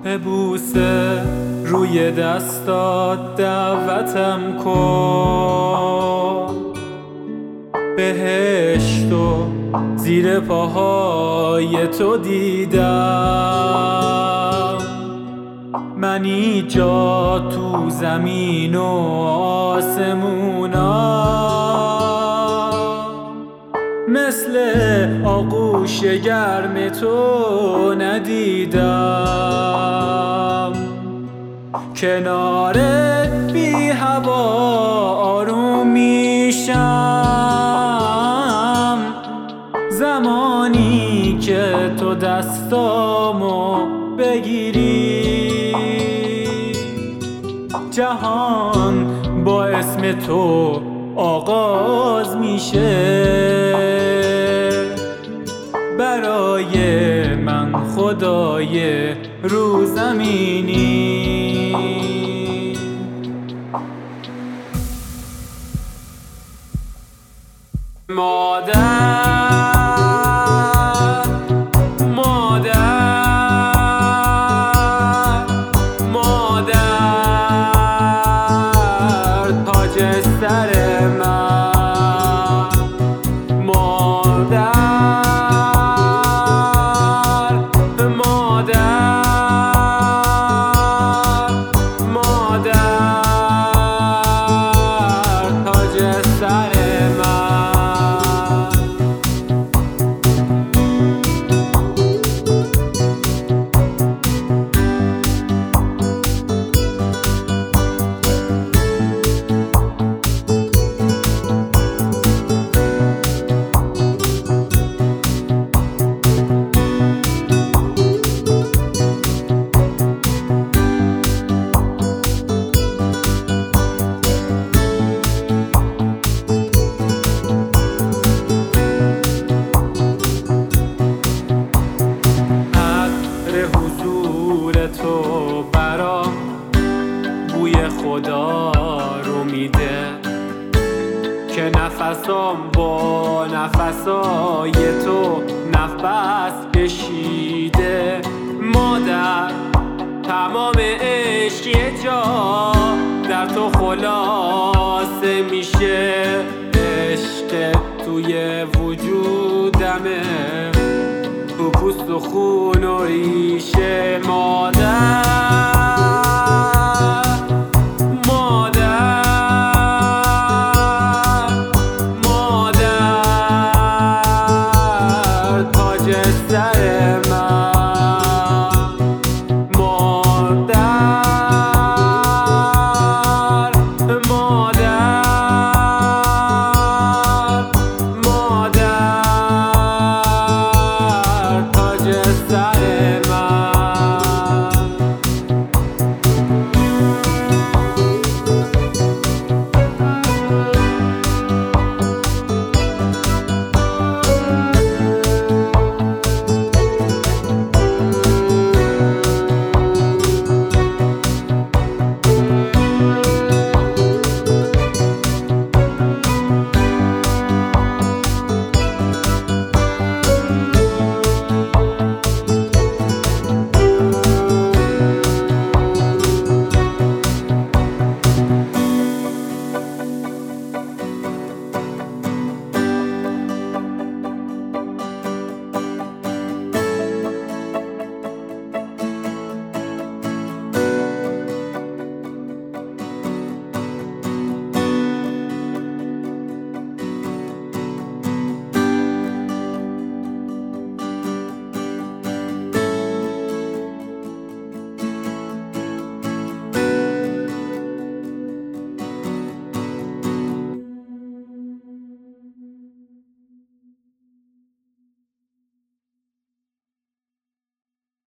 ببوسه روی دستات دعوتم کن، بهشتو زیر پاهای تو دیدم، من اینجا تو زمین و آسمونا مثل آغوش گرم تو ندیدم، کنارت بی هوا آروم میشم، زمانی که تو دستامو بگیری جهان با اسم تو آغاز میشه، برای من خدای رو زمینی. مادر تاج سر من، مادر تاج سر تو برام بوی خدا رو میده که نفسام با نفسای تو نفس کشیده. مادر تمام عشق یه جا در تو خلاصه میشه، عشق توی وجودمه، تو پوست و خون و ریشه. مادر